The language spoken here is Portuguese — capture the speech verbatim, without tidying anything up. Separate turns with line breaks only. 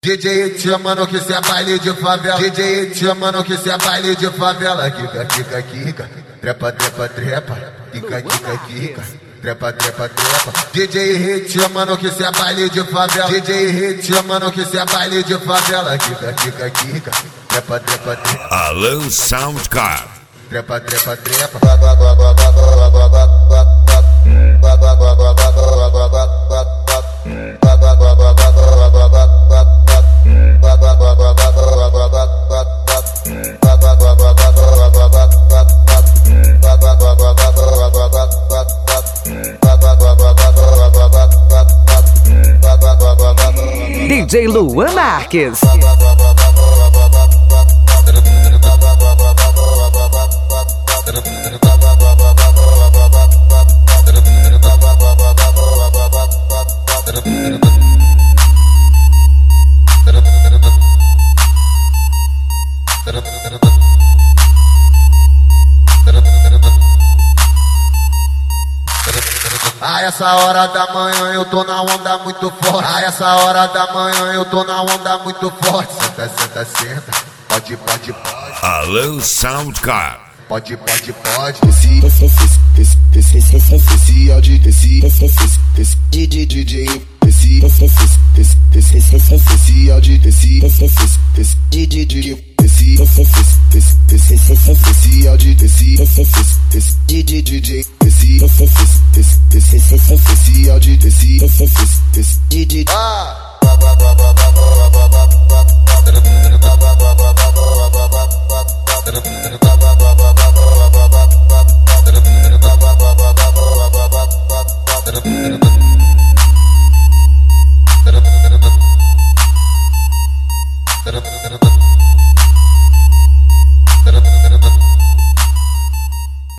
D J te chamando que cê é baile de favela. D J te chamando que cê é baile de favela. Kika, kika, kika. Trepa, trepa, trepa. Kika, kika, kika. Trepa, trepa, trepa. D J te chamando que cê é baile de favela. D J te chamando que cê é baile de favela. Kika, kika, kika. Trepa, trepa, trepa.
Alô, Soundcar.
Trepa, trepa, trepa.
D J Luan Marques.
A essa hora da manhã eu tô na onda muito forte. A essa hora da manhã eu tô na onda muito forte. Senta, senta, senta. Pode, pode, pode.
Alô, Soundcar.
Pode, pode, pode.
Esse, esse, esse, esse, esse, esse, esse áudio desse, esse, esse, esse, D J, D J, esse, esse, esse, esse, esse, esse, esse áudio desse, esse, esse, esse, D J, D J, esse, esse, esse, esse, esse, esse, esse áudio desse, esse, esse, esse, D J, D J, esse, esse, esse, esse, esse, esse, esse áudio desse, esse, esse, esse, D J.
Ah!
Da da da da da